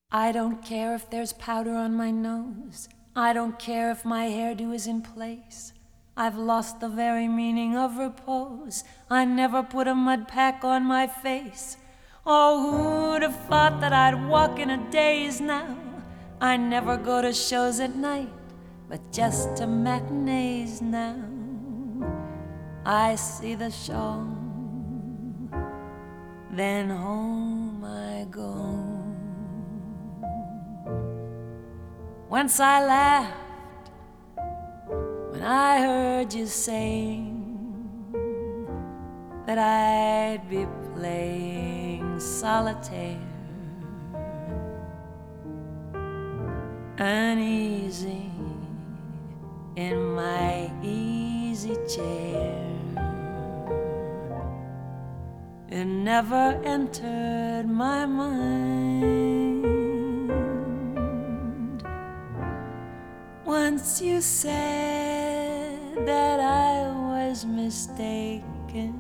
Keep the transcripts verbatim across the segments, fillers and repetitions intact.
I don't care if there's powder on my nose. I don't care if my hairdo is in place. I've lost the very meaning of repose. I never put a mud pack on my face. Oh, who'd have thought that I'd walk in a daze now? I never go to shows at night, but just to matinees now. I see the show, then home I go. Once I laughed when I heard you saying that I'd be playing solitaire, uneasy in my easy chair. It never entered my mind. Once you said that I was mistaken,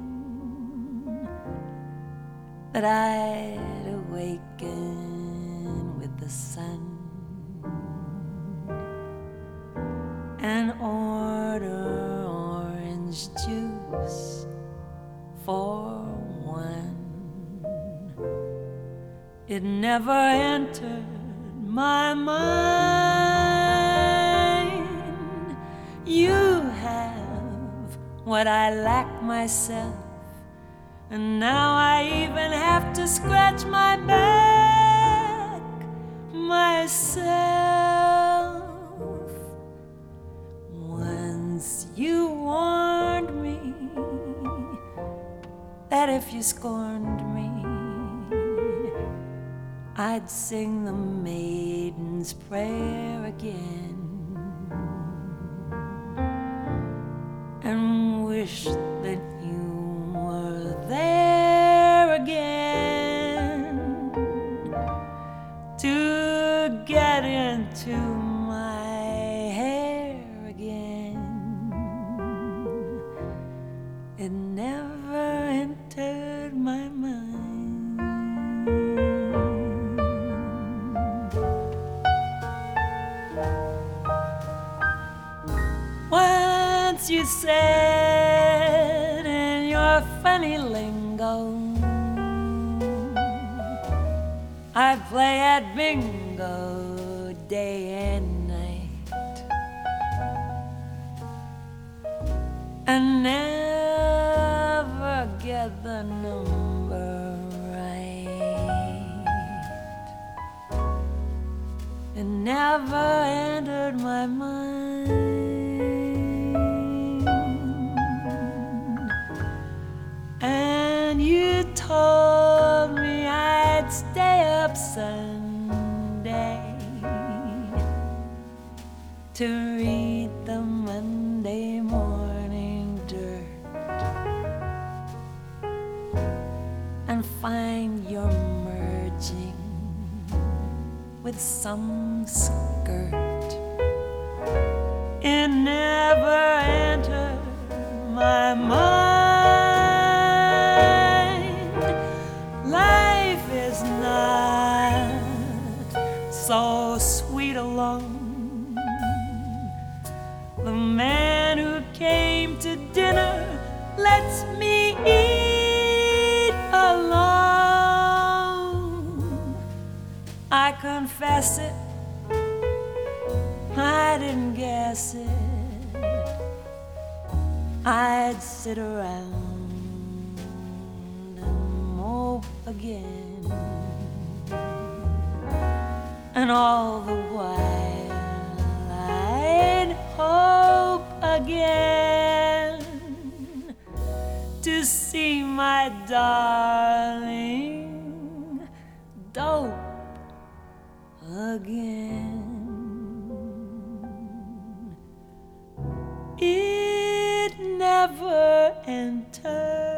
that I'd awaken with the sun and order orange juice for one. It never entered my mind. You have what I lack myself, and now I even have to scratch my back myself. Once you warned me that if you scorned me, I'd sing the Maiden's Prayer again and wish that you were there again to get into my hair again. It never entered my mind. Once you said in your funny lingo, I play at bingo day and night, and never get the number right. It never entered my mind. And you told me I'd stay up Sunday to read the Monday morning dirt and find you're merging with some skirt. It never entered my mind. Life is not so sweet alone. The man who came to dinner lets me eat alone. I confess it, I didn't guess it. I'd sit around and mope again, and all the while I'd hope again to see my darling dope again. It never entered